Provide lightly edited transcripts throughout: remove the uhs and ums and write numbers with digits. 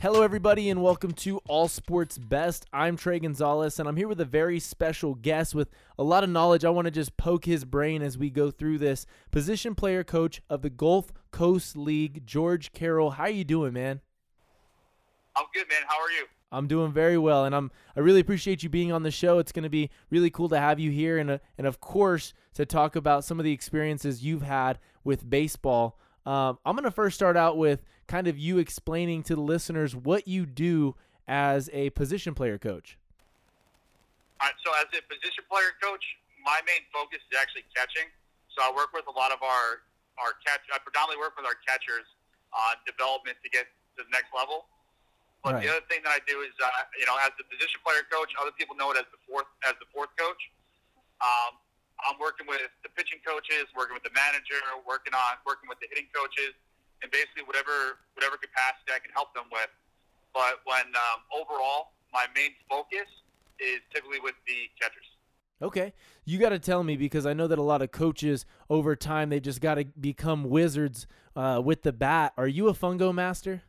Hello, everybody, and welcome to All Sports Best. I'm Trey Gonzalez, and I'm here with a very special guest with a lot of knowledge. I want to just poke his brain as we go through this. Position player coach of the Gulf Coast League, George Carroll. How you doing, man? I'm good, man. How are you? I'm doing very well, and I really appreciate you being on the show. It's going to be really cool to have you here, and of course to talk about some of the experiences you've had with baseball. I'm going to first start out with kind of you explaining to the listeners what you do as a position player coach. All right, so as a position player coach, my main focus is actually catching. So I work with a lot of our I predominantly work with our catchers on development to get to the next level. But Right. The other thing that I do is, as the position player coach, other people know it as the fourth coach. I'm working with the pitching coaches, working with the manager, working with the hitting coaches, and basically whatever capacity I can help them with. But when overall, my main focus is typically with the catchers. Okay. You got to tell me, because I know that a lot of coaches over time, they just got to become wizards with the bat. Are you a fungo master?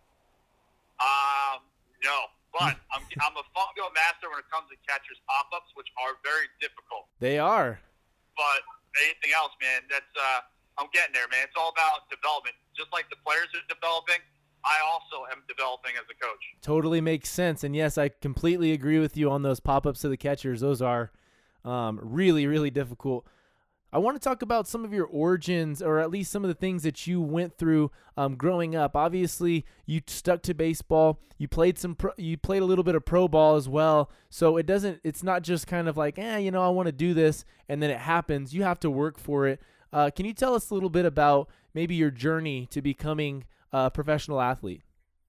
No, but I'm a fungo master when it comes to catchers pop-ups, which are very difficult. They are. But anything else, man, I'm getting there, man. It's all about development. Just like the players are developing, I also am developing as a coach. Totally makes sense. And yes, I completely agree with you on those pop-ups to the catchers. Those are really, really difficult. I want to talk about some of your origins, or at least some of the things that you went through growing up. Obviously, you stuck to baseball. You played a little bit of pro ball as well. So it's not just kind of like, I want to do this, and then it happens. You have to work for it. Can you tell us a little bit about maybe your journey to becoming a professional athlete?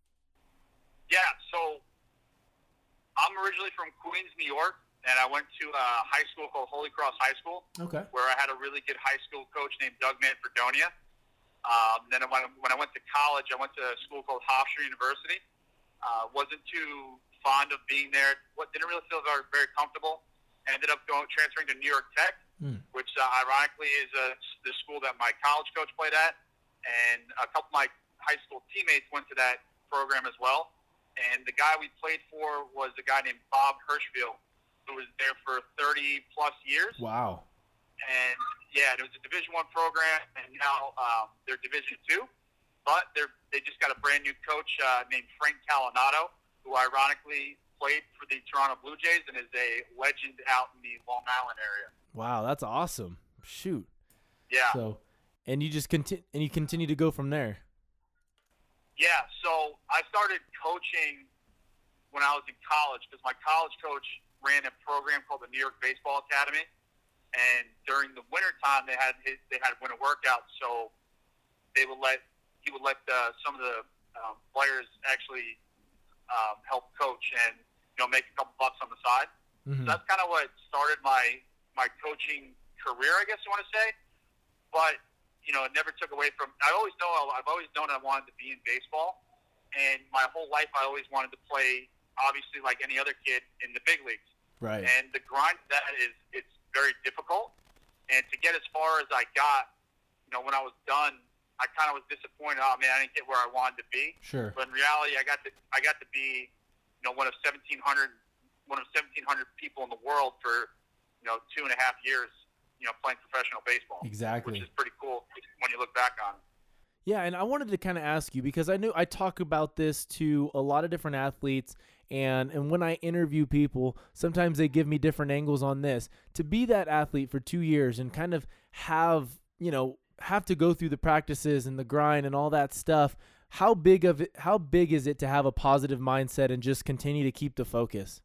Yeah, so I'm originally from Queens, New York. And I went to a high school called Holy Cross High School, Okay. where I had a really good high school coach named Doug Manfredonia. Then when I went to college, I went to a school called Hofstra University. Wasn't too fond of being there. Didn't really feel very comfortable. I ended up transferring to New York Tech, which ironically is the school that my college coach played at. And a couple of my high school teammates went to that program as well. And the guy we played for was a guy named Bob Hirschfield, who was there for 30-plus years. Wow. And, yeah, it was a Division I program, and now they're Division II. But they just got a brand-new coach named Frank Calinato, who ironically played for the Toronto Blue Jays and is a legend out in the Long Island area. Wow, that's awesome. Shoot. Yeah. So, and you just continue to go from there. Yeah, so I started coaching when I was in college because my college coach ran a program called the New York Baseball Academy, and during the wintertime they had winter workouts, so he would let some of the players actually help coach and make a couple bucks on the side. Mm-hmm. So that's kind of what started my coaching career, I guess you want to say. But it never took away from. I've always known I wanted to be in baseball, and my whole life I always wanted to play, obviously like any other kid, in the big leagues. Right. And the grind of that it's very difficult. And to get as far as I got, when I was done, I kind of was disappointed. Oh man, I didn't get where I wanted to be. Sure. But in reality, I got to be, one of 1,700 people in the world for, 2.5 years, playing professional baseball. Exactly. Which is pretty cool when you look back on it. Yeah, and I wanted to kind of ask you, because I know I talk about this to a lot of different athletes, and when I interview people, sometimes they give me different angles on this. To be that athlete for 2 years and kind of have to go through the practices and the grind and all that stuff, how big is it to have a positive mindset and just continue to keep the focus?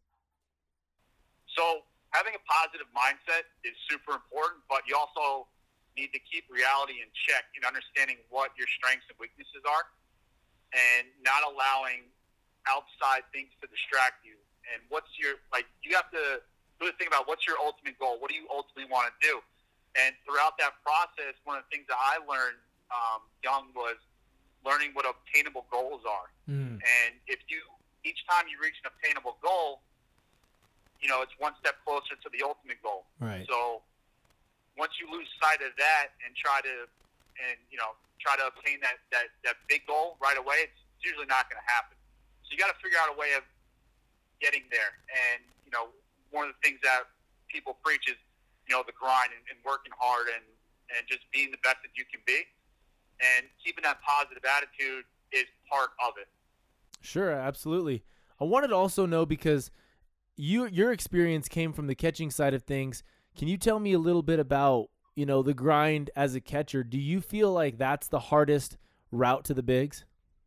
So having a positive mindset is super important, but you also need to keep reality in check and understanding what your strengths and weaknesses are, and not allowing outside things to distract you. And you have to really think about what's your ultimate goal. What do you ultimately want to do? And throughout that process, one of the things that I learned young was learning what obtainable goals are. And each time you reach an obtainable goal, it's one step closer to the ultimate goal. Right. So once you lose sight of that and try to obtain that big goal right away, it's usually not going to happen. So you got to figure out a way of getting there. And, one of the things that people preach is, the grind and working hard and just being the best that you can be. And keeping that positive attitude is part of it. Sure, absolutely. I wanted to also know, because your experience came from the catching side of things. Can you tell me a little bit about, the grind as a catcher? Do you feel like that's the hardest route to the bigs?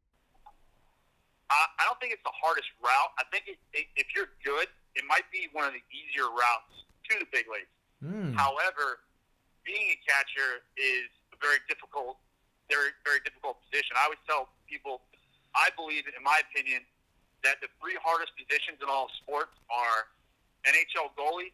I don't think it's the hardest route. I think if you're good, it might be one of the easier routes to the big leagues. However, being a catcher is a very difficult position. I always tell people, I believe, in my opinion, that the three hardest positions in all of sports are NHL goalie,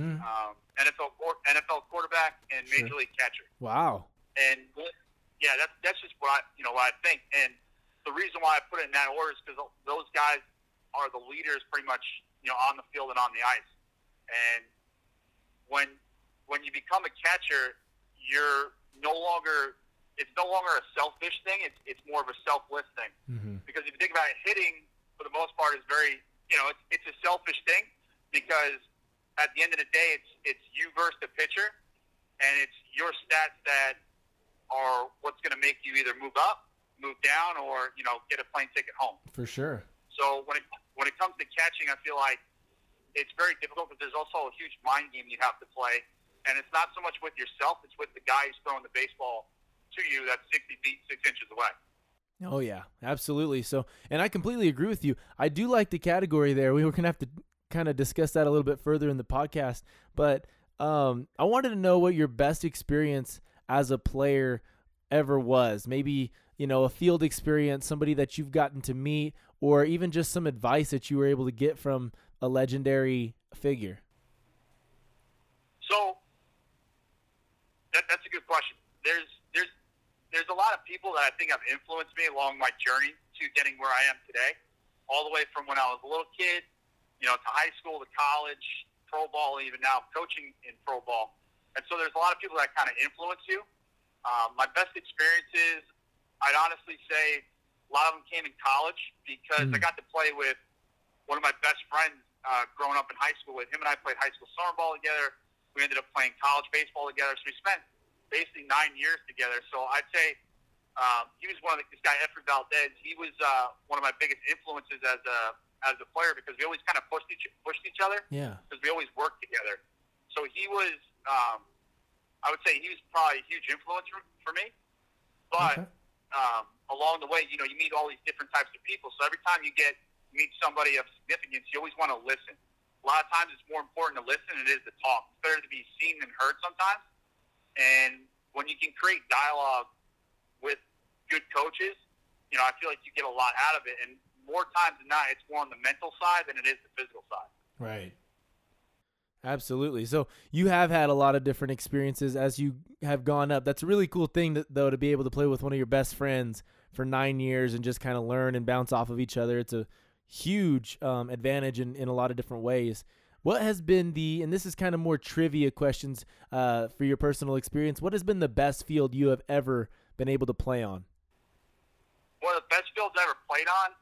NFL quarterback, and Major League catcher. Wow. And yeah, that's just what I think. And the reason why I put it in that order is because those guys are the leaders, pretty much, on the field and on the ice. And when you become a catcher, it's no longer a selfish thing. It's more of a selfless thing. Because if you think about it, hitting for the most part is very, it's a selfish thing, because at the end of the day, it's you versus the pitcher, and it's your stats that are what's going to make you either move up, move down, or get a plane ticket home. For sure. So when it comes to catching, I feel like it's very difficult, but there's also a huge mind game you have to play, and it's not so much with yourself; it's with the guy who's throwing the baseball to you that's 60 feet 6 inches away. Oh yeah, absolutely. So, and I completely agree with you. I do like the category there. We were gonna have to kind of discuss that a little bit further in the podcast, but I wanted to know what your best experience as a player ever was. Maybe, a field experience, somebody that you've gotten to meet, or even just some advice that you were able to get from a legendary figure. So that's a good question. There's a lot of people that I think have influenced me along my journey to getting where I am today, all the way from when I was a little kid, to high school, to college, pro ball, even now coaching in pro ball. And so there's a lot of people that kind of influence you. My best experiences, I'd honestly say a lot of them came in college, because I got to play with one of my best friends growing up in high school. With him and I played high school summer ball together. We ended up playing college baseball together. So we spent basically 9 years together. So I'd say he was this guy, Efrain Valdez. He was one of my biggest influences as a player, because we always kind of pushed each other. Yeah. Because we always worked together. So he was, I would say, he was probably a huge influence for me. But along the way, you meet all these different types of people. So every time you meet somebody of significance, you always want to listen. A lot of times it's more important to listen than it is to talk. It's better to be seen than heard sometimes. And when you can create dialogue with good coaches, I feel like you get a lot out of it. And more times than not, it's more on the mental side than it is the physical side. Right. Absolutely. So you have had a lot of different experiences as you have gone up. That's a really cool thing, though, to be able to play with one of your best friends for 9 years and just kind of learn and bounce off of each other. It's a huge advantage in a lot of different ways. What has been and this is kind of more trivia questions for your personal experience, what has been the best field you have ever been able to play on? One of the best fields I ever played on?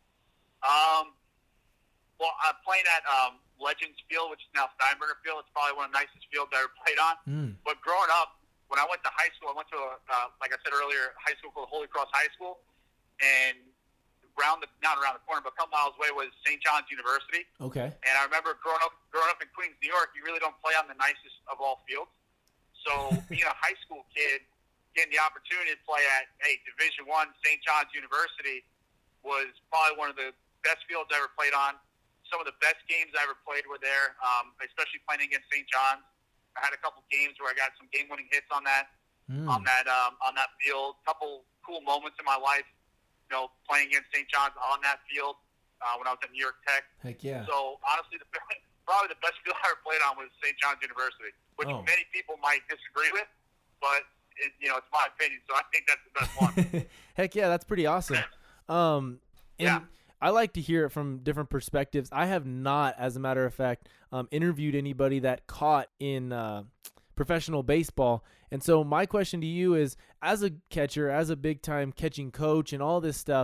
Well, I'm playing at Legends Field, which is now Steinbrenner Field. It's probably one of the nicest fields I ever played on. But growing up, when I went to high school, I went to, like I said earlier, high school called Holy Cross High School. And not around the corner, but a couple miles away was St. John's University. Okay. And I remember growing up in Queens, New York, you really don't play on the nicest of all fields. So being a high school kid, getting the opportunity to play at Division I St. John's University was probably one of the best fields I ever played on. Some of the best games I ever played were there, especially playing against St. John's. I had a couple games where I got some game-winning hits on that field. A couple cool moments in my life, playing against St. John's on that field when I was at New York Tech. Heck yeah. So honestly, probably the best field I ever played on was St. John's University, which many people might disagree with, but it's my opinion. So I think that's the best one. Heck yeah, that's pretty awesome. Yeah. I like to hear it from different perspectives. I have not, as a matter of fact, interviewed anybody that caught in professional baseball. And so my question to you is, as a catcher, as a big-time catching coach and all this stuff,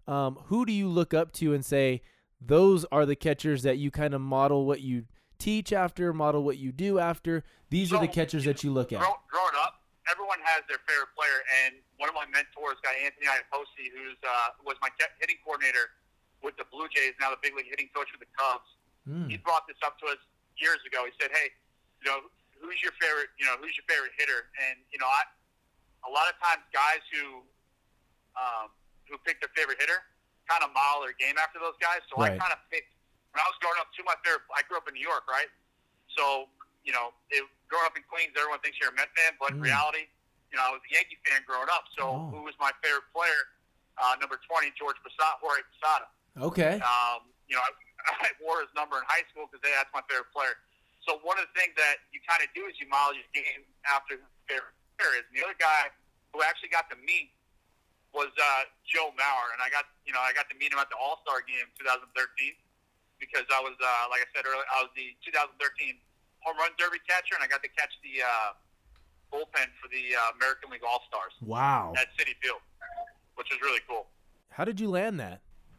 who do you look up to and say those are the catchers that you kind of model what you teach after, model what you do after? These are the catchers that you look at. Growing up, everyone has their favorite player, and one of my mentors, guy Anthony Iapoce, who's was my hitting coordinator with the Blue Jays, now the big league hitting coach with the Cubs. He brought this up to us years ago. He said, "Hey, who's your favorite hitter?" And a lot of times guys who pick their favorite hitter kind of model their game after those guys. So right. I kind of picked, when I was growing up, my favorite. I grew up in New York, right? So growing up in Queens, everyone thinks you're a Met fan, but in reality, I was a Yankee fan growing up. So who was my favorite player? Number 20, Jorge Posada. Okay. I wore his number in high school because that's my favorite player. So one of the things that you kind of do is you model your game after who your favorite player is. And the other guy who I actually got to meet was Joe Mauer, and I got to meet him at the All-Star game in 2013 because I was, like I said earlier, I was the 2013 Home Run Derby catcher, and I got to catch the bullpen for the American League All-Stars. Wow. At Citi Field, which was really cool. How did you land that?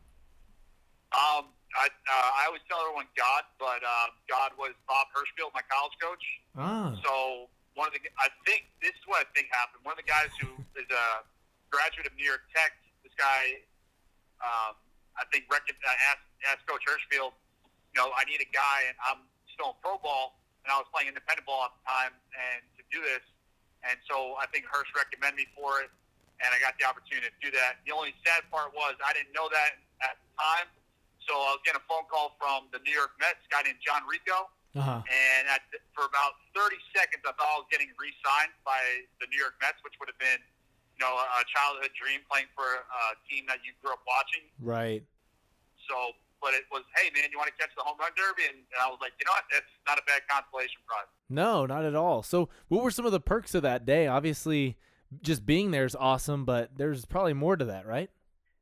I always tell everyone God, but God was Bob Hirschfield, my college coach. So I think this is what I think happened. One of the guys who is a graduate of New York Tech, this guy, I think asked Coach Hirschfield, I need a guy, and I'm still in pro ball, and I was playing independent ball at the time, and to do this, and so I think Hirsch recommended me for it, and I got the opportunity to do that. The only sad part was I didn't know that at the time. So I was getting a phone call from the New York Mets, a guy named John Rico, and for about 30 seconds, I thought I was getting re-signed by the New York Mets, which would have been, a childhood dream playing for a team that you grew up watching. Right. So, but it was, hey man, you want to catch the home run derby? And I was like, you know what? That's not a bad consolation prize. No, not at all. So, what were some of the perks of that day? Obviously, just being there is awesome, but there's probably more to that, right?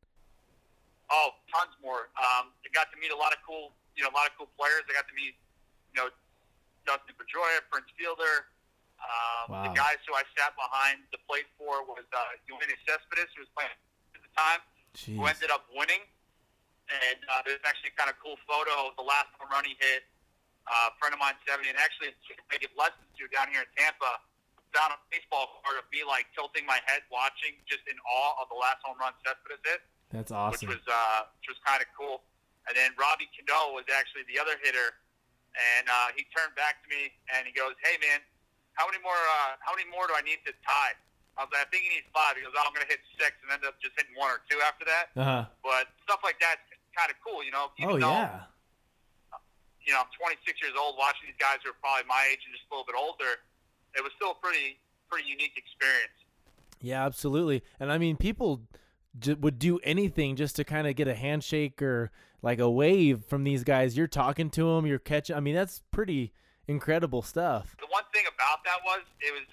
Oh, tons more. I got to meet a lot of cool players. I got to meet, Dustin Pedroia, Prince Fielder. Wow. The guys who I sat behind the plate for was Eugenio Cespedes, who was playing at the time, Jeez. who ended up winning. And there's actually a kind of cool photo of the last home run he hit. A friend of mine, 70, and actually I give lessons to down here in Tampa, down a baseball card of me like tilting my head, watching, just in awe of the last home run Cespedes hit. That's awesome. Which was kind of cool. And then Robbie Cano was actually the other hitter, and he turned back to me and he goes, "Hey man, how many more do I need to tie?" I was like, "I think he needs 5." He goes, "I'm going to hit 6," and ended up just hitting 1 or 2 after that. But stuff like that's kind of cool, Even though, I'm 26 years old, watching these guys who are probably my age and just a little bit older, it was still a pretty unique experience. Yeah, absolutely. And I mean, people would do anything just to kind of get a handshake or like a wave from these guys. You're talking to them, you're catching. I mean, that's pretty incredible stuff. The one thing about that was it was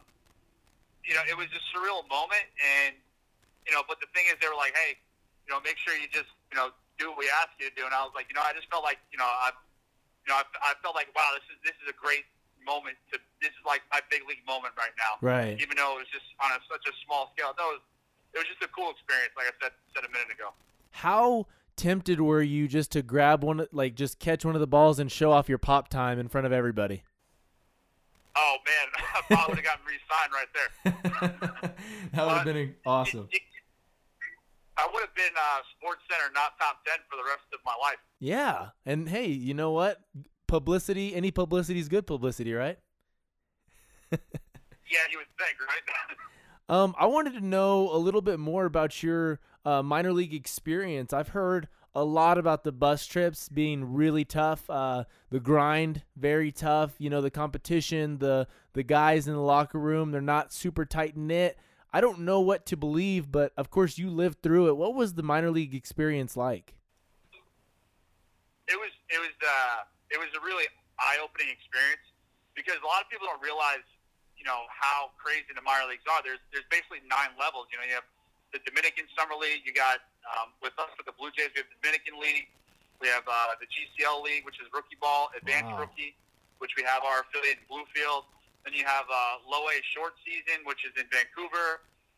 a surreal moment, and but the thing is, they were like, "Hey, make sure you just do what we ask you to do." And I was like, I just felt like I felt like, wow, this is a great moment. This is like my big league moment right now. Right. Even though it was just on such a small scale, it was just a cool experience, like I said a minute ago. How tempted were you just to grab one, like just catch one of the balls and show off your pop time in front of everybody? Oh man, I probably would have gotten re-signed right there. That would have been awesome. I would have been Sports Center, not top 10 for the rest of my life. Yeah, and hey, you know what? Any publicity is good publicity, right? Yeah, you would think, right? I wanted to know a little bit more about your minor league experience. I've heard a lot about the bus trips being really tough, the grind very tough. The competition, the guys in the locker room, they're not super tight knit. I don't know what to believe, but of course you lived through it. What was the minor league experience like? It was a really eye-opening experience because a lot of people don't realize how crazy the minor leagues are. There's basically 9 levels. You have the Dominican Summer League. You got with the Blue Jays, we have the Dominican League. We have the GCL League, which is rookie ball, advanced rookie, which we have our affiliate in Bluefield. Then you have low A short season, which is in Vancouver.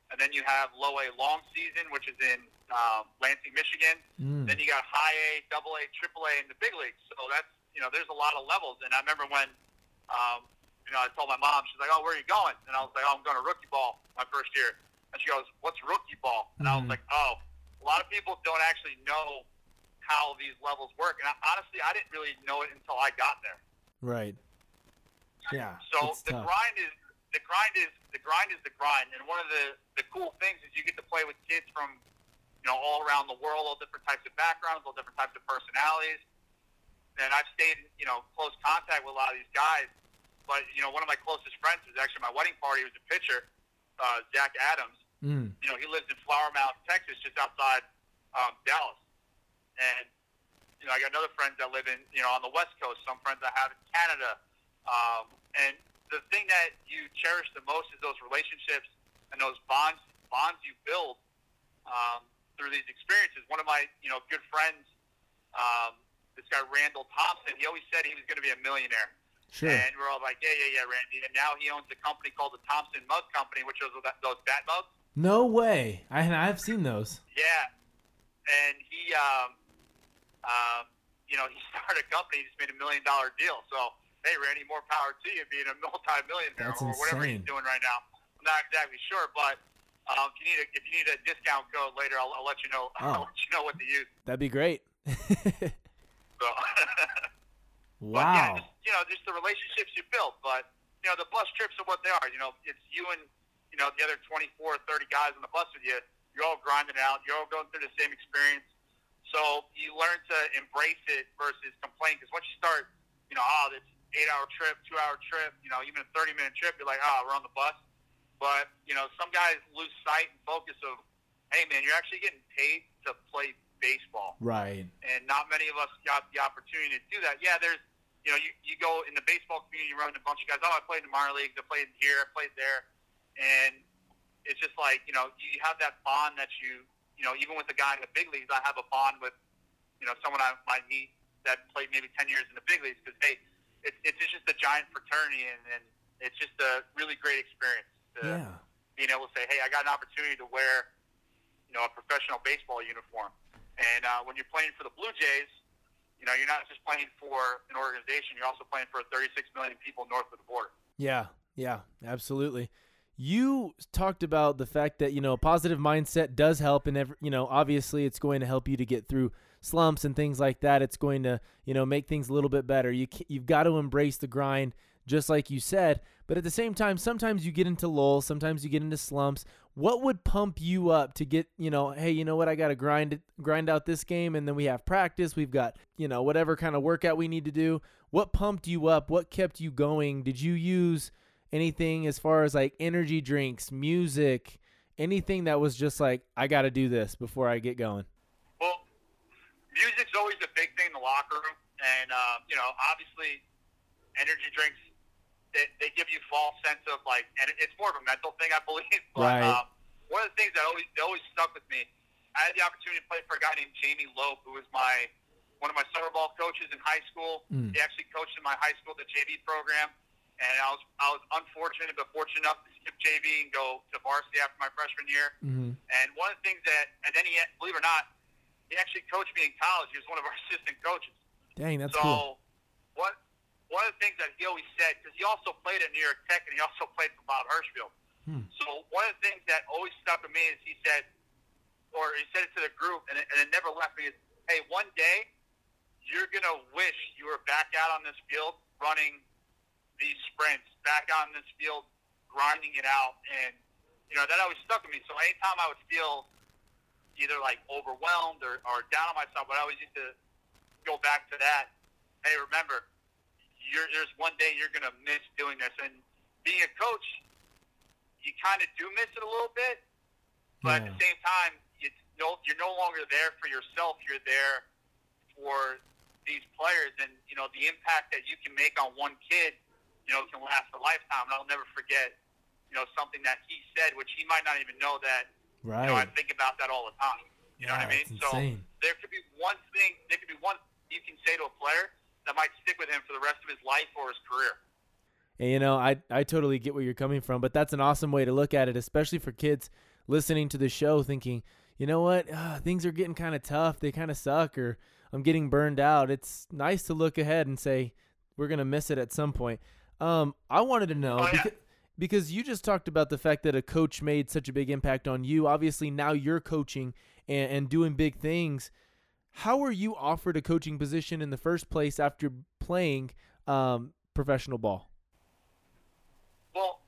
and then you have low A long season, which is in Lansing, Michigan. Then you got high A, double A, triple A in the big leagues. So that's, there's a lot of levels. And I remember when, I told my mom, she's like, "Oh, where are you going?" And I was like, "Oh, I'm going to rookie ball my first year." And she goes, "What's rookie ball?" And I was like, "Oh, a lot of people don't actually know how these levels work." And honestly, I didn't really know it until I got there. Right. Yeah. So the grind is the grind. And one of the cool things is you get to play with kids from, all around the world, all different types of backgrounds, all different types of personalities. And I've stayed in, close contact with a lot of these guys. But, one of my closest friends was actually my wedding party. He was a pitcher, Zach Adams. He lives in Flower Mound, Texas, just outside Dallas. And, I got other friends that live in, on the West Coast, some friends I have in Canada. And the thing that you cherish the most is those relationships and those bonds you build through these experiences. One of my, good friends, this guy Randall Thompson, he always said he was going to be a millionaire. Sure. And we're all like, yeah, Randy. And now he owns a company called the Thompson Mug Company, which is those bat mugs. No way. I've seen those. Yeah. And he, he started a company. He just made $1 million deal. So, hey, Randy, more power to you being a multi-millionaire or whatever he's doing right now. I'm not exactly sure, but if you need a discount code later, I'll let you know. I'll let you know what to use. That'd be great. So, wow. But yeah, just the relationships you build. But the bus trips are what they are. It's you and the other 24 or 30 guys on the bus with you. You're all grinding it out. You're all going through the same experience. So you learn to embrace it versus complain. Because once you start, this 8-hour trip, 2-hour trip, even a 30-minute trip, you're like, we're on the bus. But some guys lose sight and focus of, hey man, you're actually getting paid to play baseball. Right. And not many of us got the opportunity to do that. Yeah, there's, you go in the baseball community, you run into a bunch of guys, I played in the minor leagues, I played here, I played there. And it's just like, you have that bond that even with the guy in the big leagues, I have a bond with, someone I might meet that played maybe 10 years in the big leagues because, hey, it's just a giant fraternity and it's just a really great experience to being able to say, hey, I got an opportunity to wear, a professional baseball uniform. And when you're playing for the Blue Jays, you're not just playing for an organization. You're also playing for 36 million people north of the border. Yeah, absolutely. You talked about the fact that, a positive mindset does help. And, obviously it's going to help you to get through slumps and things like that. It's going to, make things a little bit better. You've got to embrace the grind, just like you said. But at the same time, sometimes you get into lulls. Sometimes you get into slumps. What would pump you up to get, hey, you know what? I got to grind out this game. And then we have practice. We've got, whatever kind of workout we need to do. What pumped you up? What kept you going? Did you use anything as far as like energy drinks, music, anything that was just like, I got to do this before I get going? Well, music's always a big thing in the locker room. And, obviously energy drinks, they give you false sense of like, and it's more of a mental thing, I believe. But right. One of the things that always stuck with me, I had the opportunity to play for a guy named Jamie Loeb, who was one of my summer ball coaches in high school. He actually coached in my high school, the JV program. And I was unfortunate but fortunate enough to skip JV and go to varsity after my freshman year. And one of the things and then believe it or not, he actually coached me in college. He was one of our assistant coaches. Dang, that's cool. So one of the things that he always said, because he also played at New York Tech and he also played for Bob Hirschfield. So one of the things that always stuck with me is he said it to the group, and it never left me, is, hey, one day you're going to wish you were back out on this field running these sprints, back out on this field grinding it out. And, that always stuck with me. So anytime I would feel either like overwhelmed or down on myself, but I always used to go back to that. Hey, remember, there's one day you're going to miss doing this. And being a coach, you kind of do miss it a little bit, but at the same time, you're no longer there for yourself. You're there for these players, and the impact that you can make on one kid, can last a lifetime. And I'll never forget, something that he said, which he might not even know that. Right. I think about that all the time. You know what I mean? So there could be one thing, you can say to a player that might stick with him for the rest of his life or his career. And, I totally get where you're coming from, but that's an awesome way to look at it, especially for kids listening to the show thinking, you know what, things are getting kind of tough. They kind of suck, or I'm getting burned out. It's nice to look ahead and say we're going to miss it at some point. I wanted to know, because you just talked about the fact that a coach made such a big impact on you. Obviously, now you're coaching and doing big things. How were you offered a coaching position in the first place after playing professional ball? Well,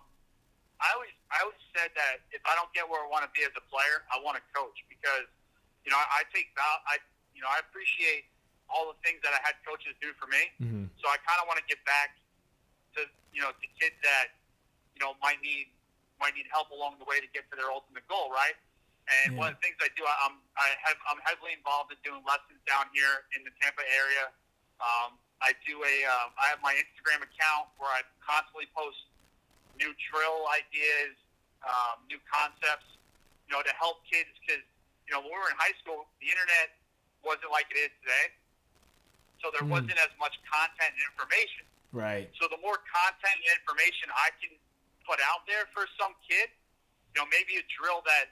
I always said that if I don't get where I want to be as a player, I want to coach, because I appreciate all the things that I had coaches do for me. Mm-hmm. So I kind of want to get back to to kids that might need help along the way to get to their ultimate goal, right? And one of the things I do, I'm heavily involved in doing lessons down here in the Tampa area. I have my Instagram account where I constantly post new drill ideas, new concepts, to help kids, because when we were in high school, the internet wasn't like it is today, so there wasn't as much content and information. Right. So the more content and information I can put out there for some kid, maybe a drill that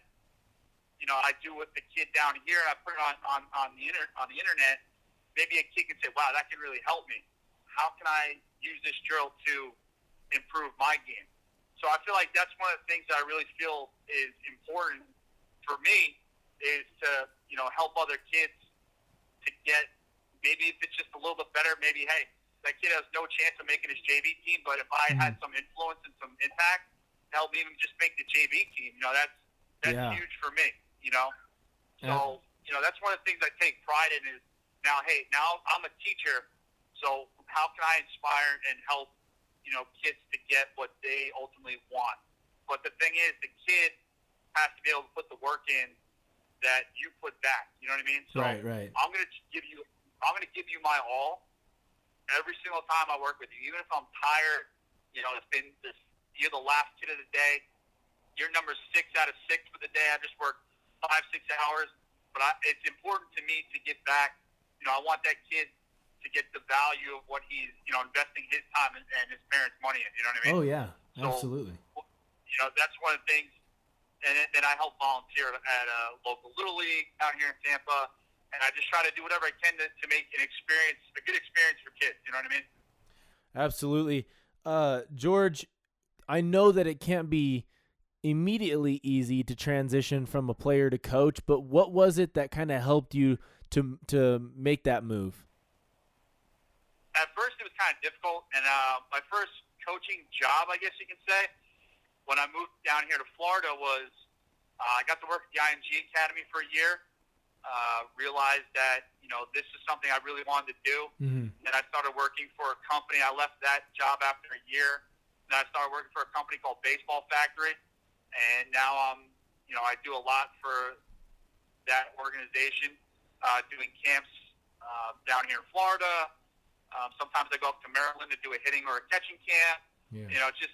I do with the kid down here, and I put it on the internet. Maybe a kid can say, "Wow, that can really help me. How can I use this drill to improve my game?" So I feel like that's one of the things that I really feel is important for me, is to help other kids to get, maybe if it's just a little bit better, maybe, hey, that kid has no chance of making his JV team, but if I had some influence and some impact to help even just make the JV team, that's huge for me. So that's one of the things I take pride in, is now I'm a teacher, so how can I inspire and help kids to get what they ultimately want? But the thing is, the kid has to be able to put the work in that you put back. You know what I mean? So right. I'm going to give you my all every single time I work with you, even if I'm tired. It's been you're the last kid of the day. You're number 6 out of 6 for the day. I just worked 5-6 hours, but it's important to me to get back. I want that kid to get the value of what he's investing his time and his parents' money in. You know what I mean? Oh yeah, absolutely. So, that's one of the things. And then I help volunteer at a local Little League out here in Tampa, and I just try to do whatever I can to make a good experience for kids. You know what I mean? Absolutely. George, I know that it can't be immediately easy to transition from a player to coach, but what was it that kind of helped you to make that move? At first, it was kind of difficult, and my first coaching job, I guess you can say, when I moved down here to Florida, was I got to work at the IMG Academy for a year. Realized that this is something I really wanted to do, and I started working for a company. I left that job after a year, and I started working for a company called Baseball Factory, and now I do a lot for that organization, doing camps down here in Florida. Sometimes I go up to Maryland to do a hitting or a catching camp. Yeah. Just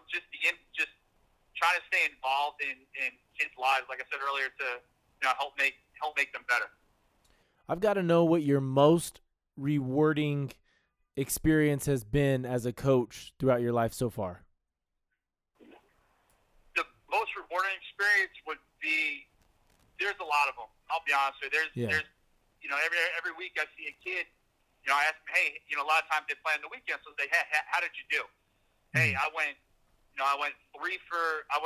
trying to stay involved in kids' lives, like I said earlier, to help make them better. I've got to know what your most rewarding experience has been as a coach throughout your life so far. The most rewarding experience would be, there's a lot of them. I'll be honest with you. There's every week I see a kid. I ask them, hey, a lot of times they play on the weekends, so they say, hey, how did you do? Hey, I went 3 for 5.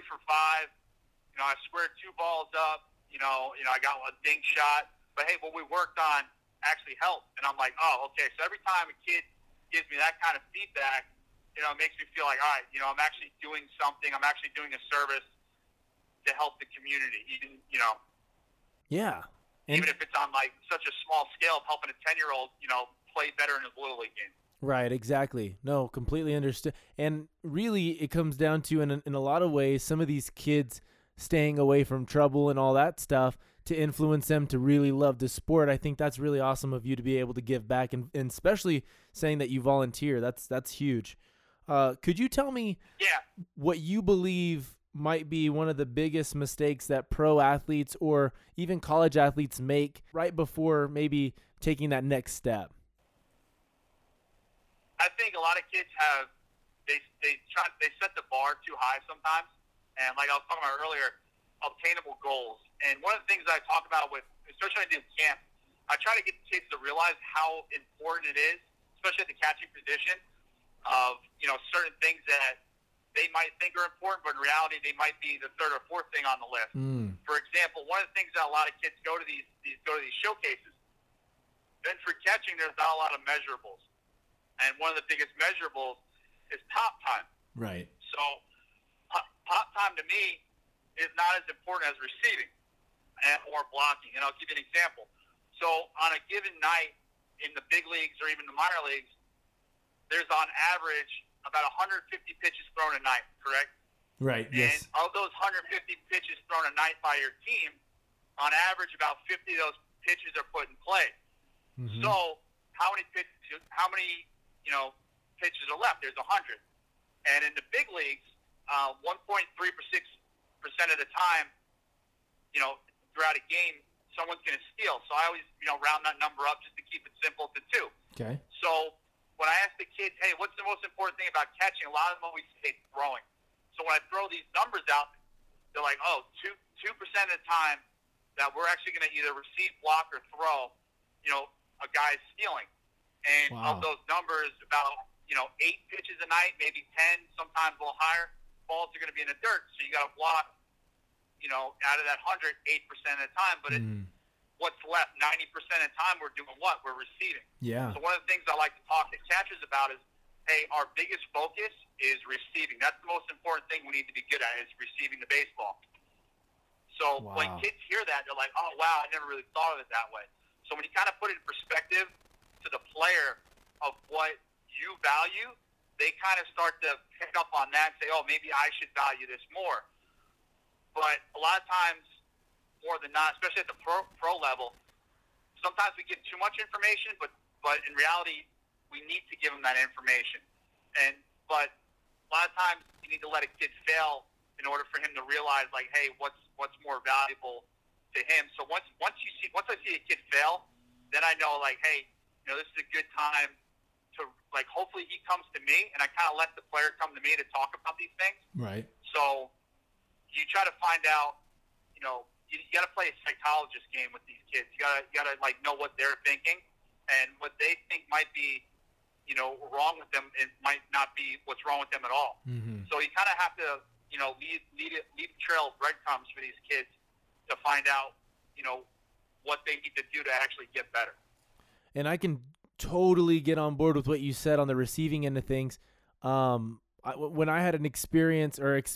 I squared 2 balls up. I got a dink shot. But hey, what we worked on actually helped. And I'm like, oh, okay. So every time a kid gives me that kind of feedback, it makes me feel like, all right, I'm actually doing something. I'm actually doing a service to help the community. Yeah. Even if it's on like such a small scale of helping a 10-year-old, play better in his Little League game. Right, exactly. No, completely understood. And really, it comes down to, in a lot of ways, some of these kids staying away from trouble and all that stuff to influence them to really love the sport. I think that's really awesome of you to be able to give back, and especially saying that you volunteer. That's huge. Could you tell me what you believe might be one of the biggest mistakes that pro athletes or even college athletes make right before maybe taking that next step? I think a lot of kids they set the bar too high sometimes. and like I was talking about earlier, obtainable goals. And one of the things I talk about with, especially when I do camp, I try to get the kids to realize how important it is, especially at the catching position, of, certain things that they might think are important, but in reality they might be the third or fourth thing on the list. For example, one of the things that a lot of kids go to these showcases, then for catching there's not a lot of measurables. And one of the biggest measurables is pop time. Right. So pop time to me is not as important as receiving or blocking. And I'll give you an example. So on a given night in the big leagues or even the minor leagues, there's on average about 150 pitches thrown a night, correct? Right, yes. And of those 150 pitches thrown a night by your team, on average about 50 of those pitches are put in play. Mm-hmm. So how many pitches are left? There's 100. And in the big leagues, 1.36% of the time, throughout a game, someone's going to steal. So I always, round that number up just to keep it simple to 2. Okay. So when I ask the kids, hey, what's the most important thing about catching? A lot of them always say throwing. So when I throw these numbers out, they're like, 2% of the time that we're actually going to either receive, block, or throw, a guy's stealing. And of those numbers, about, 8 pitches a night, maybe 10, sometimes a little higher, balls are going to be in the dirt. So you got to block, out of that 100, 8% of the time. But what's left? 90% of the time we're doing what? We're receiving. Yeah. So one of the things I like to talk to catchers about is, hey, our biggest focus is receiving. That's the most important thing we need to be good at, is receiving the baseball. So when kids hear that, they're like, oh, wow, I never really thought of it that way. So when you kind of put it in perspective to the player of what you value, they kind of start to pick up on that and say, oh, maybe I should value this more. But a lot of times, more than not, especially at the pro level, sometimes we give too much information, but in reality, we need to give them that information. But a lot of times, you need to let a kid fail in order for him to realize, like, hey, what's more valuable to him. So once I see a kid fail, then I know, like, hey, this is a good time to, like, hopefully he comes to me, and I kind of let the player come to me to talk about these things. Right. So you try to find out, you got to play a psychologist game with these kids. You got to like know what they're thinking, and what they think might be, wrong with them. It might not be what's wrong with them at all. Mm-hmm. So you kind of have to, lead a trail of breadcrumbs for these kids to find out, what they need to do to actually get better. And I can totally get on board with what you said on the receiving end of things. When I had an experience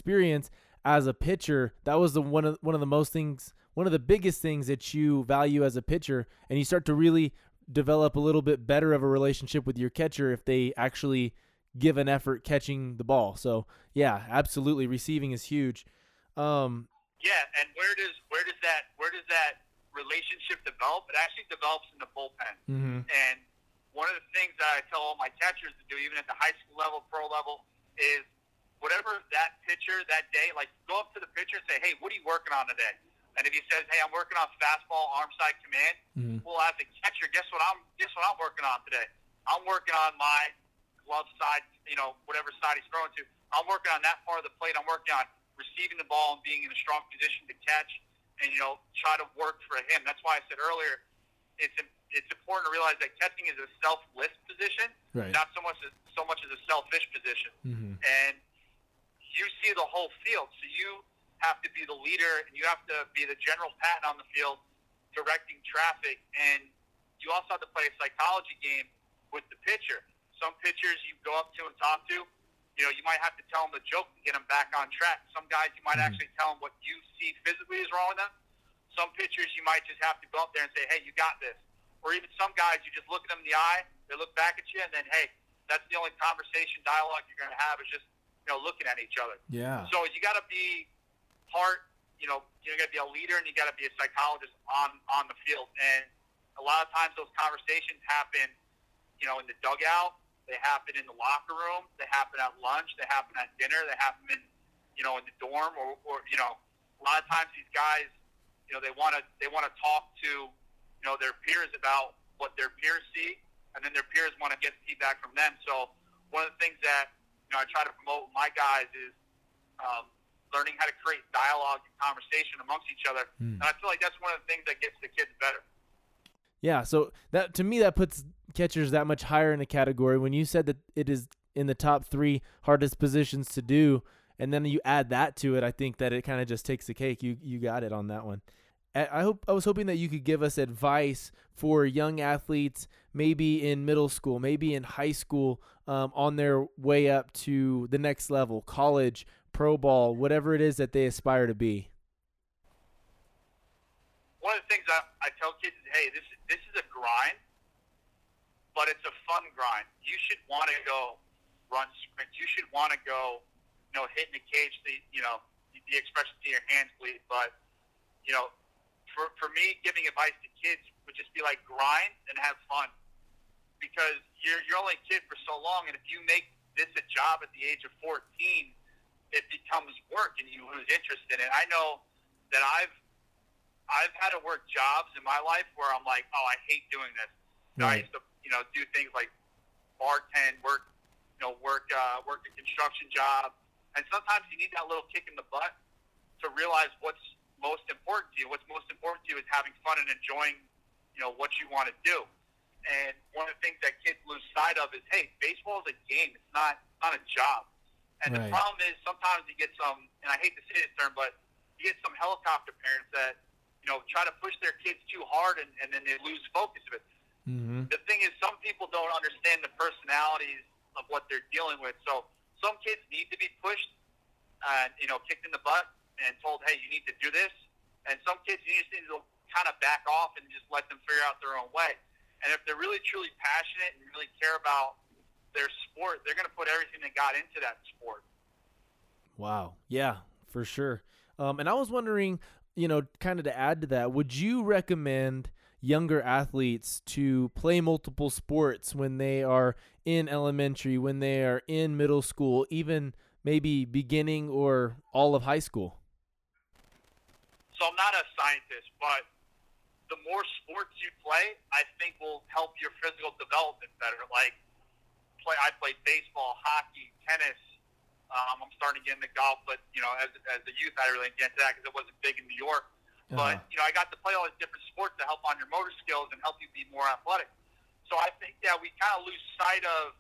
as a pitcher, that was one of the biggest things that you value as a pitcher, and you start to really develop a little bit better of a relationship with your catcher if they actually give an effort catching the ball. So yeah, absolutely, receiving is huge. And where does that relationship develop? It actually develops in the bullpen. Mm-hmm. And one of the things that I tell all my catchers to do, even at the high school level, pro level, is whatever that pitcher that day, like, go up to the pitcher and say, hey, what are you working on today? And if he says, hey, I'm working on fastball, arm side command, well, as a catcher, guess what I'm working on today? I'm working on my glove side, whatever side he's throwing to. I'm working on that part of the plate. I'm working on receiving the ball and being in a strong position to catch and, try to work for him. That's why I said earlier, it's important to realize that catching is a selfless position, right, not so much as a selfish position. Mm-hmm. And you see the whole field, so you have to be the leader and you have to be the general Patton on the field, directing traffic. And you also have to play a psychology game with the pitcher. Some pitchers you go up to and talk to, you might have to tell them the joke to get them back on track. Some guys you might actually tell them what you see physically is wrong with them. Some pitchers you might just have to go up there and say, hey, you got this. Or even some guys, you just look at them in the eye, they look back at you, and then, hey, that's the only conversation, dialogue you're going to have is just, looking at each other. Yeah. So you got to be you got to be a leader and you got to be a psychologist on the field. And a lot of times those conversations happen, in the dugout. They happen in the locker room. They happen at lunch. They happen at dinner. They happen in the dorm or a lot of times these guys, they want to talk to, their peers about what their peers see, and then their peers want to get feedback from them. So one of the things that, I try to promote with my guys is, learning how to create dialogue and conversation amongst each other. And I feel like that's one of the things that gets the kids better. Yeah, so that, to me, that puts catchers that much higher in a category. When you said that it is in the top 3 hardest positions to do, and then you add that to it, I think that it kind of just takes the cake. You got it on that one. I was hoping that you could give us advice for young athletes, maybe in middle school, maybe in high school, on their way up to the next level, college, pro ball, whatever it is that they aspire to be. One of the things I tell kids is, hey, this is a grind, but it's a fun grind. You should want to go run sprints. You should want to go, hit in the cage. The expression to your hands bleed. But, for me, giving advice to kids would just be like grind and have fun, because you're only a kid for so long, and if you make this a job at the age of 14, it becomes work and you lose interest in it. I know that I've had to work jobs in my life where I'm like, oh, I hate doing this. Right. I used to, do things like bartend, work a construction job, and sometimes you need that little kick in the butt to realize what's most important to you. What's most important to you is having fun and enjoying, what you want to do. And one of the things that kids lose sight of is, hey, baseball is a game. It's not a job. And Right. The problem is sometimes you get some, and I hate to say this term, but you get some helicopter parents that, try to push their kids too hard and then they lose focus of it. Mm-hmm. The thing is, some people don't understand the personalities of what they're dealing with. So some kids need to be pushed and, kicked in the butt and told, hey, you need to do this. And some kids, you just need to kind of back off and just let them figure out their own way. And if they're really, truly passionate and really care about their sport, they're going to put everything they got into that sport. Wow. Yeah, for sure. And I was wondering, kind of to add to that, would you recommend younger athletes to play multiple sports when they are in elementary, when they are in middle school, even maybe beginning or all of high school? So I'm not a scientist, but the more sports you play, I think will help your physical development better. Like, I played baseball, hockey, tennis. I'm starting to get into golf, but, as a youth, I really didn't get into that because it wasn't big in New York. But, I got to play all these different sports to help on your motor skills and help you be more athletic. So I think that we kind of lose sight of,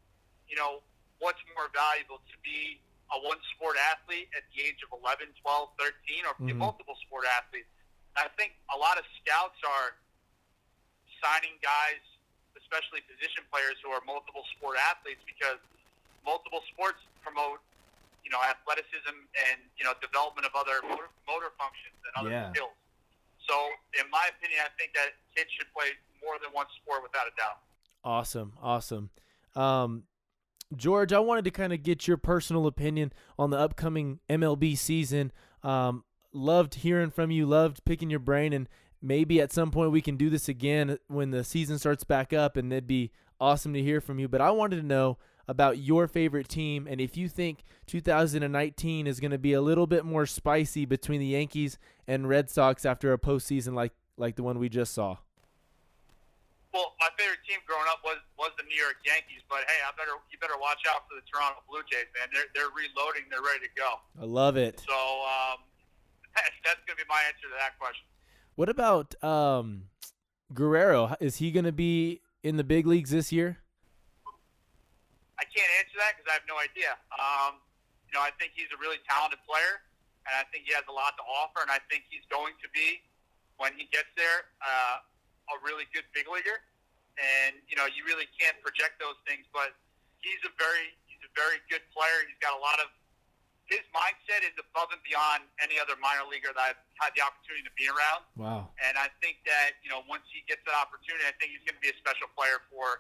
what's more valuable, to be a one-sport athlete at the age of 11, 12, 13, or be a multiple sport athlete. And I think a lot of scouts are signing guys, especially position players, who are multiple sport athletes, because multiple sports promote, athleticism and, development of other motor functions and other skills. So, in my opinion, I think that kids should play more than one sport without a doubt. Awesome. George, I wanted to kind of get your personal opinion on the upcoming MLB season. Loved hearing from you, loved picking your brain, and maybe at some point we can do this again when the season starts back up, and it'd be awesome to hear from you. But I wanted to know about your favorite team, and if you think 2019 is going to be a little bit more spicy between the Yankees and Red Sox after a postseason like the one we just saw. Well, my favorite team growing up was the New York Yankees, but hey, you better watch out for the Toronto Blue Jays, man. They're reloading, they're ready to go. I love it. So that's going to be my answer to that question. What about Guerrero? Is he going to be in the big leagues this year? I can't answer that because I have no idea. I think he's a really talented player, and I think he has a lot to offer, and I think he's going to be, when he gets there, a really good big leaguer. And, you really can't project those things, but he's a very good player. He's got a lot of – his mindset is above and beyond any other minor leaguer that I've had the opportunity to be around. Wow. And I think that, once he gets that opportunity, I think he's going to be a special player for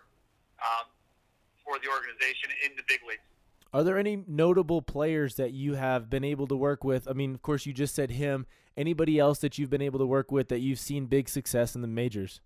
the organization in the big leagues. Are there any notable players that you have been able to work with? I mean, of course, you just said him. Anybody else that you've been able to work with that you've seen big success in the majors?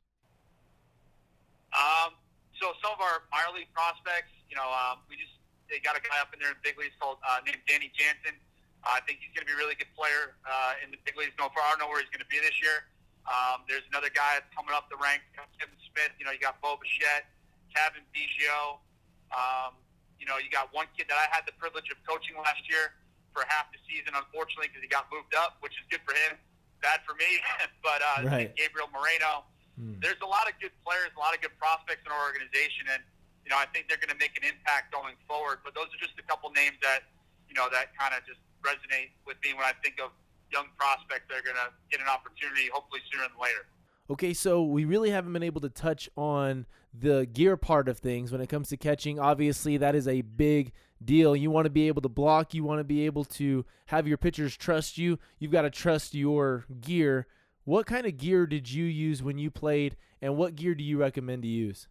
So some of our minor league prospects, they got a guy up in there in the big leagues named Danny Jansen. I think he's going to be a really good player in the big leagues going forward. I don't know where he's going to be this year. There's another guy that's coming up the ranks, Kevin Smith. You got Bo Bichette, Kevin Biggio. You got one kid that I had the privilege of coaching last year, for half the season, unfortunately, because he got moved up, which is good for him, bad for me. But Right. Gabriel Moreno, there's a lot of good players, a lot of good prospects in our organization, and I think they're going to make an impact going forward. But those are just a couple names that that kind of just resonate with me when I think of young prospects that are going to get an opportunity, hopefully sooner than later. Okay, so we really haven't been able to touch on the gear part of things when it comes to catching. Obviously, that is a big deal. You want to be able to block. You want to be able to have your pitchers trust you. You've got to trust your gear. What kind of gear did you use when you played, and what gear do you recommend to use?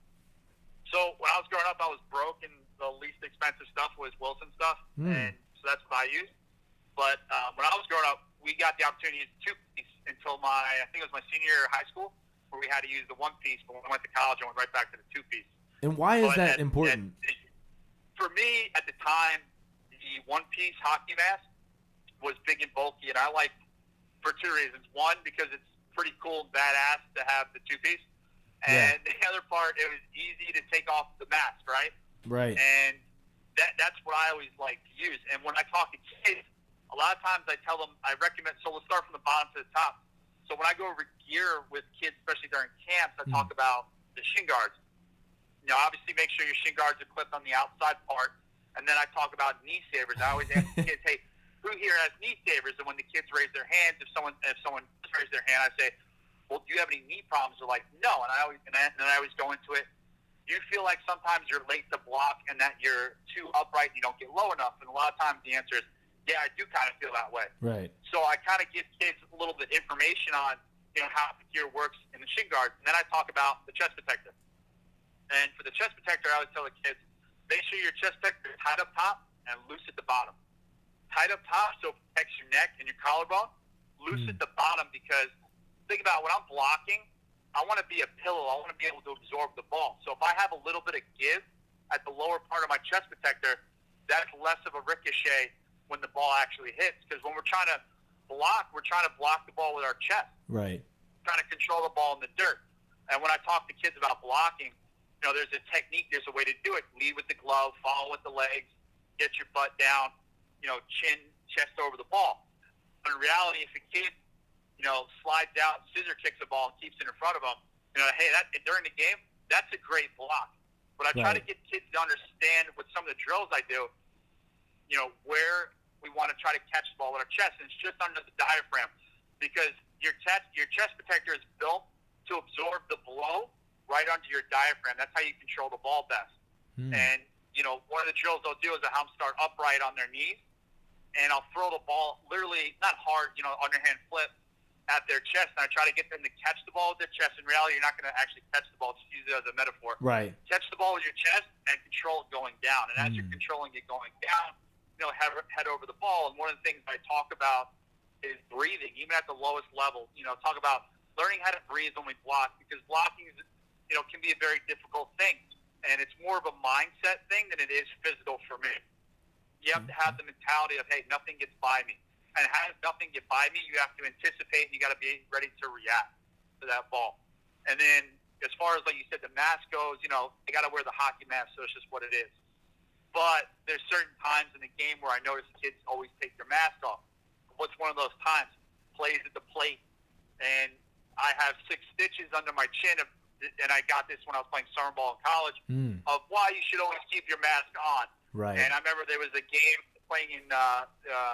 So when I was growing up, I was broke, and the least expensive stuff was Wilson stuff, and so that's what I used. But when I was growing up, we got the opportunity to use two-piece until I think it was my senior year of high school, where we had to use the one-piece. But when I went to college, I went right back to the two-piece. And why is that important? For me, at the time, the one-piece hockey mask was big and bulky, and I liked for two reasons. One, because it's pretty cool and badass to have the two-piece. And the other part, it was easy to take off the mask, right? Right. And that's what I always like to use. And when I talk to kids, a lot of times I tell them, I recommend, so let's start from the bottom to the top. So when I go over gear with kids, especially during camps, I talk about the shin guards. Obviously make sure your shin guards are clipped on the outside part. And then I talk about knee savers. I always ask the kids, hey, who here has knee savers? And when the kids raise their hands, if someone raises their hand, I say, well, do you have any knee problems? They're like, no. And I always go into it. Do you feel like sometimes you're late to block and that you're too upright and you don't get low enough? And a lot of times the answer is, yeah, I do kind of feel that way. Right. So I kind of give kids a little bit information on, how the gear works in the shin guards. And then I talk about the chest protector. And for the chest protector, I always tell the kids, make sure your chest protector is tight up top and loose at the bottom. Tight up top so it protects your neck and your collarbone. Loose at the bottom because think about when I'm blocking, I want to be a pillow. I want to be able to absorb the ball. So if I have a little bit of give at the lower part of my chest protector, that's less of a ricochet when the ball actually hits. Because when we're trying to block, we're trying to block the ball with our chest. Right. Trying to control the ball in the dirt. And when I talk to kids about blocking, there's a technique, there's a way to do it. Lead with the glove, follow with the legs, get your butt down, chin, chest over the ball. But in reality, if a kid, slides out, scissor kicks the ball, and keeps it in front of them, hey, that during the game, that's a great block. But I try to get kids to understand with some of the drills I do, where we want to try to catch the ball with our chest, and it's just under the diaphragm, because your chest protector is built to absorb the blow right onto your diaphragm. That's how you control the ball best. And one of the drills I'll do is I'll have them start upright on their knees, and I'll throw the ball literally not hard, underhand flip at their chest, and I try to get them to catch the ball with their chest. In reality, you're not going to actually catch the ball. Just use it as a metaphor. Right. Catch the ball with your chest and control it going down. And as you're controlling it going down, head over the ball. And one of the things I talk about is breathing, even at the lowest level. Talk about learning how to breathe when we block, because blocking is, can be a very difficult thing. And it's more of a mindset thing than it is physical for me. You have to have the mentality of, hey, nothing gets by me. And how does nothing get by me? You have to anticipate, and you got to be ready to react to that ball. And then as far as, like you said, the mask goes, they got to wear the hockey mask, so it's just what it is. But there's certain times in the game where I notice kids always take their mask off. What's one of those times? Plays at the plate, and I have 6 stitches under my chin, and I got this when I was playing summer ball in college, of why you should always keep your mask on. Right. And I remember there was a game playing in a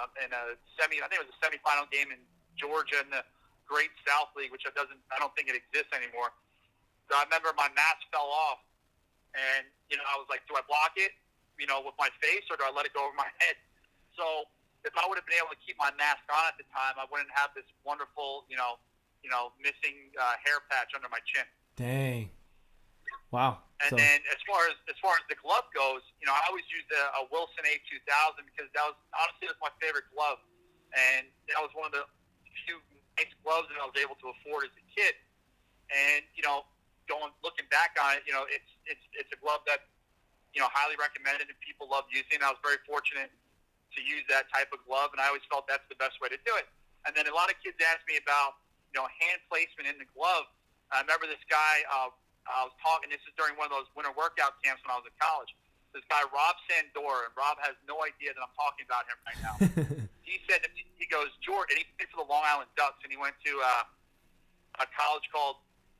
I think it was a semifinal game in Georgia in the Great South League, which I don't think it exists anymore. So I remember my mask fell off, and I was like, do I block it, with my face, or do I let it go over my head? So if I would have been able to keep my mask on at the time, I wouldn't have this wonderful, missing hair patch under my chin. Dang. Wow. And then as far as the glove goes, I always used a Wilson A2000 because that was honestly my favorite glove, and that was one of the few nice gloves that I was able to afford as a kid. And looking back on it, it's a glove that highly recommended and people love using. I was very fortunate to use that type of glove, and I always felt that's the best way to do it. And then a lot of kids ask me about hand placement in the glove. I remember this guy. I was talking, this is during one of those winter workout camps when I was in college, this guy Rob Sandor, and Rob has no idea that I'm talking about him right now. He said to me, he goes, George, and he played for the Long Island Ducks, and he went to a college called,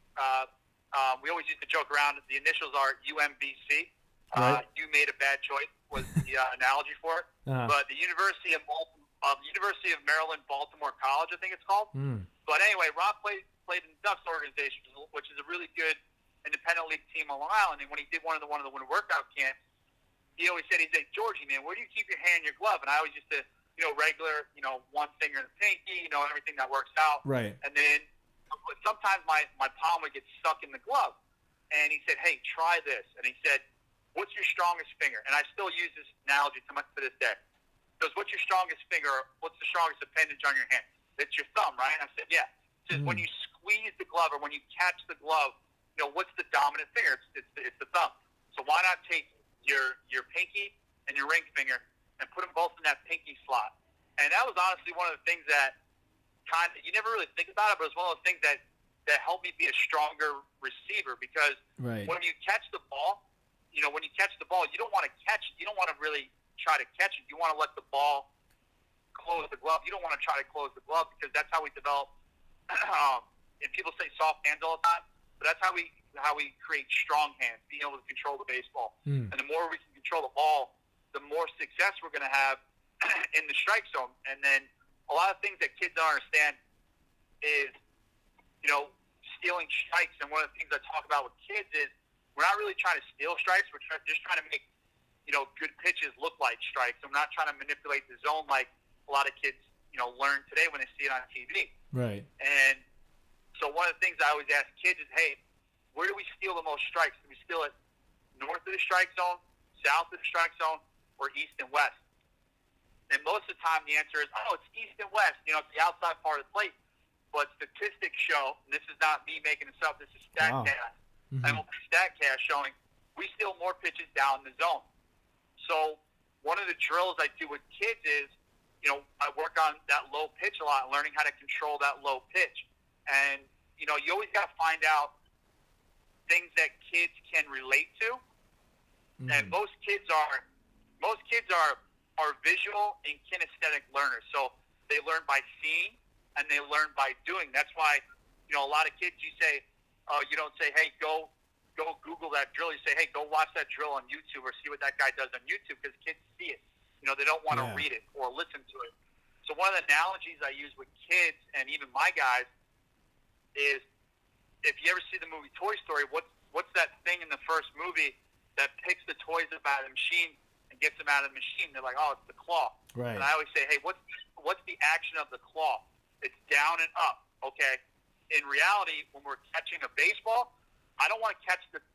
we always used to joke around, the initials are UMBC. Right. You made a bad choice was the analogy for it. But the University of Maryland, Baltimore College, I think it's called. But anyway, Rob played in the Ducks organization, which is a really good independent league team on Long Island. And when he did one of the winter workout camps, he always said, Georgie, man, where do you keep your hand in your glove? And I always used to, regular, one finger in the pinky, everything that works out. Right. And then sometimes my palm would get stuck in the glove. And he said, hey, try this. And he said, what's your strongest finger? And I still use this analogy to this day. He goes, what's your strongest finger? What's the strongest appendage on your hand? It's your thumb, right? And I said, yeah. He says, when you squeeze the glove or when you catch the glove, what's the dominant finger? It's the thumb. So why not take your pinky and your ring finger and put them both in that pinky slot? And that was honestly one of the things that you never really think about it, but it's one of those things that helped me be a stronger receiver because when you catch the ball, you don't want to catch it. You don't want to really try to catch it. You want to let the ball close the glove. You don't want to try to close the glove because that's how we develop. And people say soft hands all the time, but that's how we create strong hands, being able to control the baseball. And the more we can control the ball, the more success we're going to have in the strike zone. And then a lot of things that kids don't understand is, stealing strikes. And one of the things I talk about with kids is we're not really trying to steal strikes. We're just trying to make, good pitches look like strikes. I'm not trying to manipulate the zone like a lot of kids, learn today when they see it on TV. Right. And so one of the things I always ask kids is, hey, where do we steal the most strikes? Do we steal it north of the strike zone, south of the strike zone, or east and west? And most of the time the answer is, it's east and west. It's the outside part of the plate. But statistics show, and this is not me making this up, this is StatCast. MLB StatCast showing we steal more pitches down the zone. So one of the drills I do with kids is, I work on that low pitch a lot, learning how to control that low pitch. And, you always got to find out things that kids can relate to. And most kids are visual and kinesthetic learners. So they learn by seeing and they learn by doing. That's why, a lot of kids, you say, you don't say, hey, go Google that drill. You say, hey, go watch that drill on YouTube or see what that guy does on YouTube because kids see it. They don't want to read it or listen to it. So one of the analogies I use with kids and even my guys is if you ever see the movie Toy Story, what's that thing in the first movie that picks the toys up out of the machine and gets them out of the machine? They're like, it's the claw. Right. And I always say, hey, what's the action of the claw? It's down and up. Okay. In reality, when we're catching a baseball, I don't want to catch the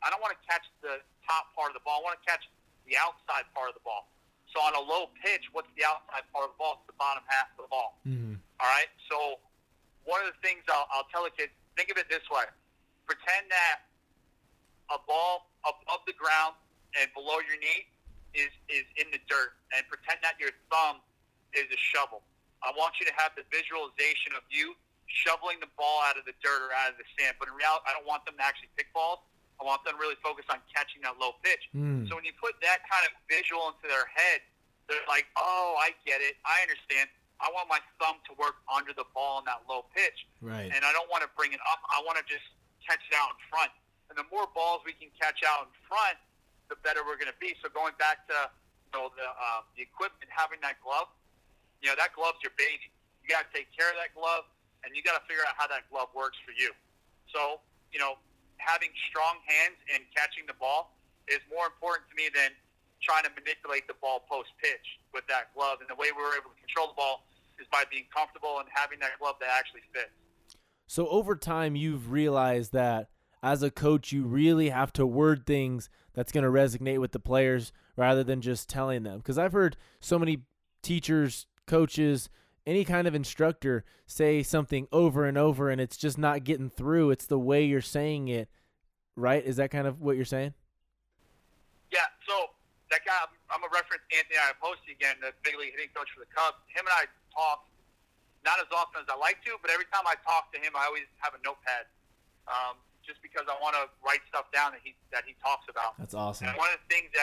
top part of the ball. I want to catch the outside part of the ball. So on a low pitch, what's the outside part of the ball? It's the bottom half of the ball. All right? So one of the things I'll tell the kids, think of it this way. Pretend that a ball above the ground and below your knee is in the dirt. And pretend that your thumb is a shovel. I want you to have the visualization of you shoveling the ball out of the dirt or out of the sand. But in reality, I don't want them to actually pick balls. I want them to really focus on catching that low pitch. So when you put that kind of visual into their head, they're like, oh, I get it. I understand. I want my thumb to work under the ball in that low pitch. Right. And I don't want to bring it up. I want to just catch it out in front. And the more balls we can catch out in front, the better we're going to be. So going back to the equipment, having that glove, that glove's your baby. You got to take care of that glove, and you got to figure out how that glove works for you. So, having strong hands and catching the ball is more important to me than trying to manipulate the ball post-pitch with that glove. And the way we were able to control the ball is by being comfortable and having that glove that actually fits. So over time, you've realized that as a coach, you really have to word things that's going to resonate with the players rather than just telling them. Because I've heard so many teachers, coaches, any kind of instructor say something over and over and it's just not getting through. It's the way you're saying it, right? Is that kind of what you're saying? Yeah, so that guy, I'm going to reference Anthony Iapoce again, the big league hitting coach for the Cubs. Him and I talk not as often as I like to, but every time I talk to him, I always have a notepad just because I want to write stuff down that he talks about. That's awesome. And one of the things that,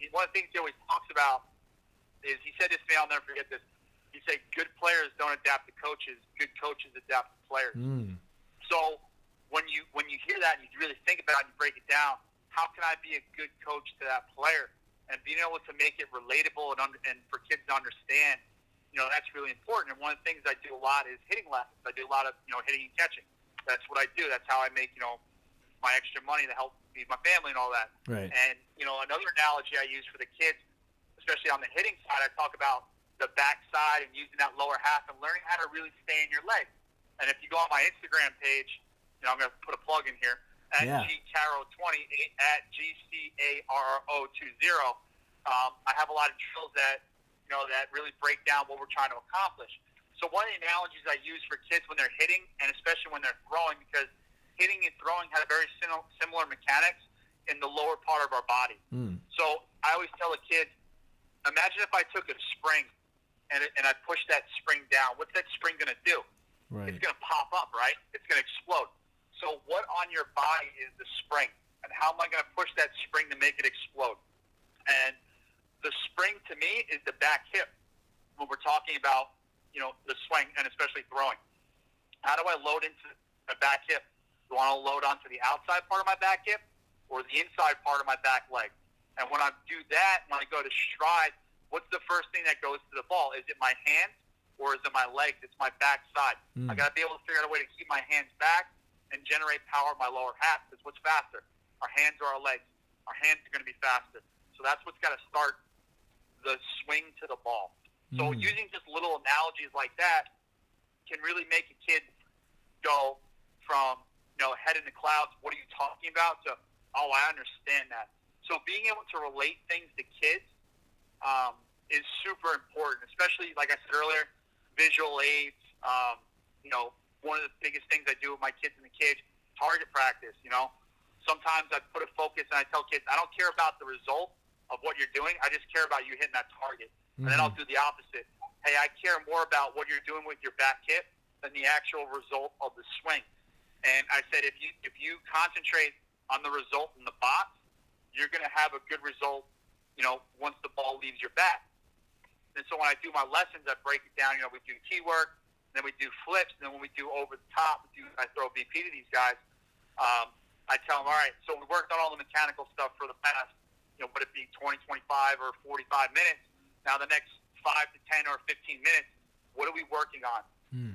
one of the things he always talks about is, he said this to me, I'll never forget this. He said, good players don't adapt to coaches. Good coaches adapt to players. So when you hear that and you really think about it and you break it down, how can I be a good coach to that player? And being able to make it relatable and for kids to understand, that's really important. And one of the things I do a lot is hitting lessons. I do a lot of, hitting and catching. That's what I do. That's how I make, my extra money to help feed my family and all that. Right. And, another analogy I use for the kids, especially on the hitting side, I talk about the backside and using that lower half and learning how to really stay in your leg. And if you go on my Instagram page, I'm going to put a plug in here, at GCarro20, at GCARO20. I have a lot of drills that, that really break down what we're trying to accomplish. So one of the analogies I use for kids when they're hitting, and especially when they're throwing, because hitting and throwing have very similar mechanics in the lower part of our body. So I always tell the kids, imagine if I took a spring and I pushed that spring down. What's that spring going to do? Right. It's going to pop up, right? It's going to explode. So what on your body is the spring? And how am I going to push that spring to make it explode? And the spring, to me, is the back hip when we're talking about, the swing and especially throwing. How do I load into the back hip? Do I want to load onto the outside part of my back hip or the inside part of my back leg? And when I do that, when I go to stride, what's the first thing that goes to the ball? Is it my hands or is it my legs? It's my back side. I got to be able to figure out a way to keep my hands back and generate power in my lower half, because what's faster? Our hands or our legs? Our hands are going to be faster. So that's what's got to start the swing to the ball. So using just little analogies like that can really make a kid go from, head in the clouds, what are you talking about, to, oh, I understand that. So being able to relate things to kids is super important, especially, like I said earlier, visual aids. One of the biggest things I do with my kids in the cage, target practice. Sometimes I put a focus and I tell kids, I don't care about the result of what you're doing. I just care about you hitting that target. And then I'll do the opposite. Hey, I care more about what you're doing with your back hip than the actual result of the swing. And I said, if you concentrate on the result in the box, you're going to have a good result, once the ball leaves your bat. And so when I do my lessons, I break it down. We do key work, then we do flips, and then when we do over the top, I throw BP to these guys. I tell them, all right, so we worked on all the mechanical stuff for the past, would it be 20, 25, or 45 minutes? Now the next 5 to 10 or 15 minutes, what are we working on?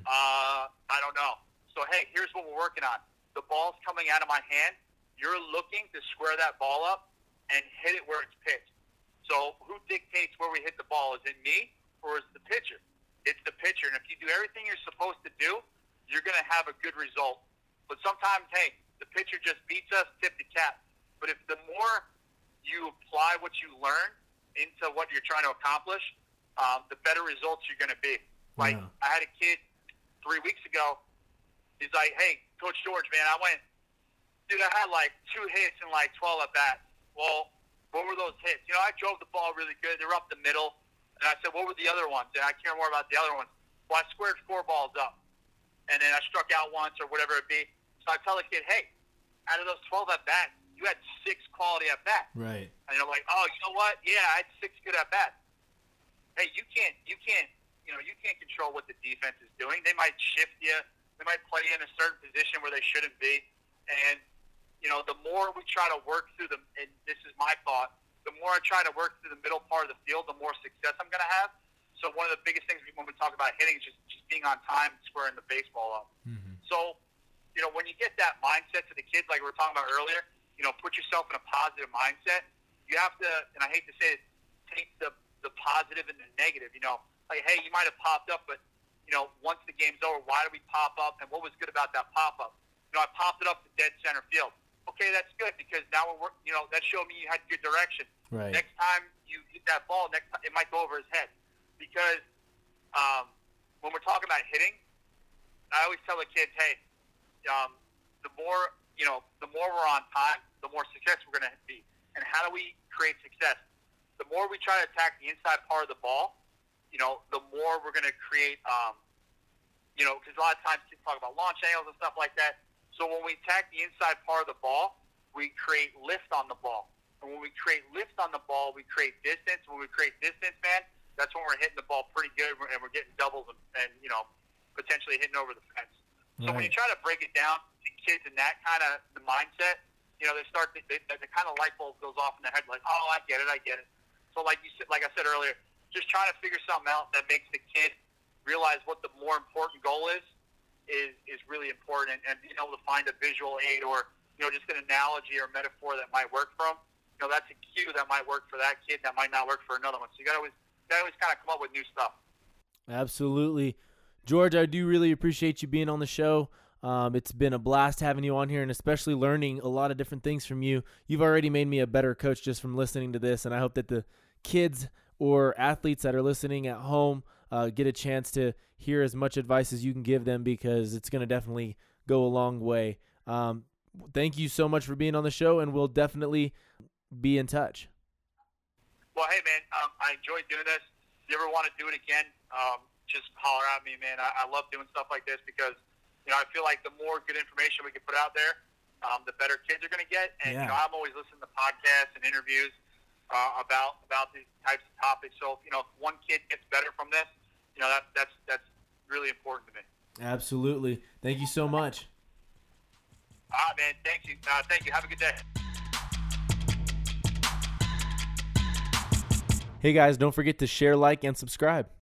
I don't know. So, hey, here's what we're working on. The ball's coming out of my hand. You're looking to square that ball up and hit it where it's pitched. So who dictates where we hit the ball? Is it me or is it the pitcher? It's the pitcher. And if you do everything you're supposed to do, you're going to have a good result. But sometimes, hey, the pitcher just beats us, tip the cap. But if the more you apply what you learn into what you're trying to accomplish, the better results you're going to be. Like, I had a kid 3 weeks ago. He's like, hey, Coach George, man, I had like 2 hits and like 12 at-bats. Well, what were those hits? I drove the ball really good. They were up the middle. And I said, what were the other ones? And I care more about the other ones. Well, I squared 4 balls up. And then I struck out once or whatever it be. So I tell the kid, hey, out of those 12 at-bats, you had 6 quality at-bats. Right. And you're like, oh, you know what? Yeah, I had 6 good at-bats. Hey, you can't control what the defense is doing. They might shift you. They might play you in a certain position where they shouldn't be. And, the more we try to work through them, and this is my thought, the more I try to work through the middle part of the field, the more success I'm going to have. So one of the biggest things when we talk about hitting is just being on time and squaring the baseball up. So, when you get that mindset to the kids, like we were talking about earlier, put yourself in a positive mindset. You have to, and I hate to say it, take the positive and the negative. Like, hey, you might have popped up, but, once the game's over, why did we pop up? And what was good about that pop-up? I popped it up to dead center field. Okay, that's good because now that showed me you had good direction. Right. Next time you hit that ball, it might go over his head. Because when we're talking about hitting, I always tell the kids, hey, the more we're on time, the more success we're going to be. And how do we create success? The more we try to attack the inside part of the ball, the more we're going to create, because a lot of times kids talk about launch angles and stuff like that. So when we attack the inside part of the ball, we create lift on the ball. And when we create lift on the ball, we create distance. When we create distance, man, that's when we're hitting the ball pretty good, and we're getting doubles and potentially hitting over the fence. So when you try to break it down to kids in that kind of the mindset, they start the kind of light bulb goes off in their head, like, oh, I get it. So like I said earlier, just trying to figure something out that makes the kid realize what the more important goal is really important, and being able to find a visual aid or just an analogy or metaphor that might work for them. That's a cue that might work for that kid that might not work for another one. So you got to always kind of come up with new stuff. Absolutely. George, I do really appreciate you being on the show. It's been a blast having you on here, and especially learning a lot of different things from you. You've already made me a better coach just from listening to this, and I hope that the kids or athletes that are listening at home get a chance to hear as much advice as you can give them, because it's going to definitely go a long way. Thank you so much for being on the show, and we'll definitely be in touch. Well, hey, man, I enjoyed doing this. If you ever want to do it again, just holler at me, man. I love doing stuff like this because, I feel like the more good information we can put out there, the better kids are going to get. And, I'm always listening to podcasts and interviews about these types of topics. So, if one kid gets better from this, that's really important to me. Absolutely. Thank you so much. All right, man. Thank you. Thank you. Have a good day. Hey, guys, don't forget to share, like, and subscribe.